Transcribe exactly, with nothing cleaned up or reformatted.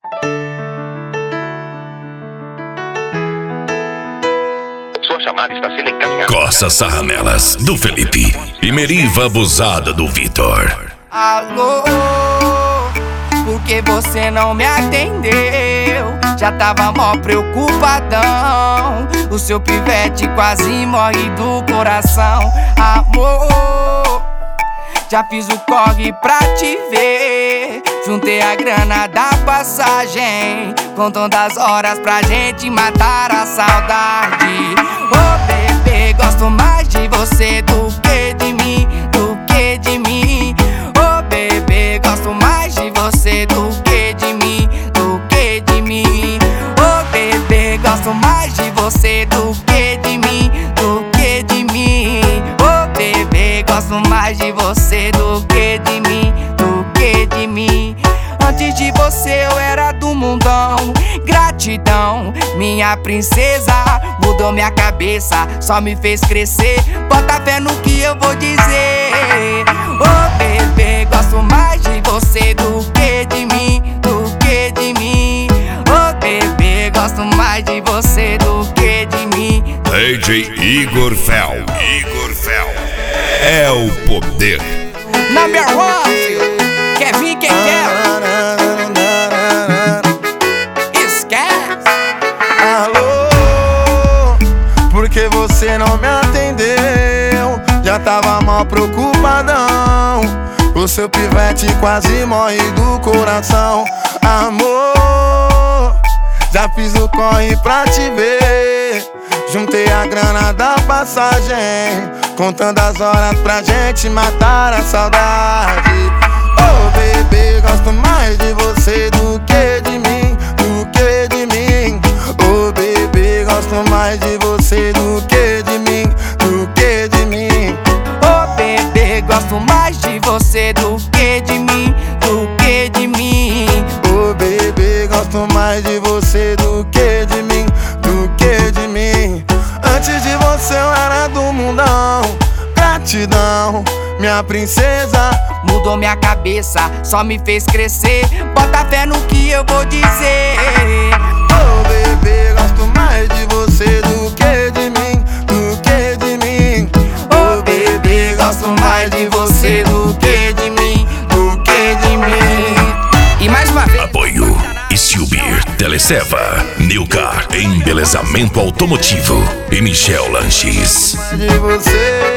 Sua chamada está sendo encaminhada. Coça Sarramelas, do Felipe. E Meriva Abusada, do Vitor. Alô, por que você não me atendeu? Já tava mó preocupadão. O seu pivete quase morre do coração. Amor, já fiz o corre pra te ver. Juntei a grana da passagem, contando as horas pra gente matar a saudade. Oh bebê, gosto mais de você do que de mim, do que de mim. Oh bebê, gosto mais de você do que de mim, do que de mim. Oh bebê, gosto mais de você do que de mim, do que de mim. Oh bebê, gosto mais de você do que de mim, do que de mim. Antes de você eu era do mundão. Gratidão, minha princesa, mudou minha cabeça, só me fez crescer. Bota fé no que eu vou dizer. Oh bebê, gosto mais de você do que de mim, do que de mim. Oh bebê, gosto mais de você do que de mim. D J Igor Fel. Igor Fel é o poder. Number one, quer vir quem quer. Esquece. Alô, por que você não me atendeu? Já tava mal preocupadão. O seu pivete quase morre do coração. Amor, já fiz o corre pra te ver. Juntei a grana da passagem, contando as horas pra gente matar a saudade. Oh bebê, gosto mais de você do que de mim, do que de mim. Oh bebê, gosto mais de você do que de mim, do que de mim. Oh bebê, gosto mais de você do que de mim, do que de mim. Oh bebê, gosto mais de você do que de mim, do que de mim. Antes de você eu era do mundão. Gratidão, minha princesa, mudou minha cabeça, só me fez crescer. Bota fé no que eu vou dizer. Oh bebê, gosto mais de você do que de mim, do que de mim. Oh bebê, gosto mais de você do que de mim, do que de mim. E mais uma vez. Apoio Stilbeer, Teleseva, Nilcar, Embelezamento Automotivo e Michel Lanches. De você.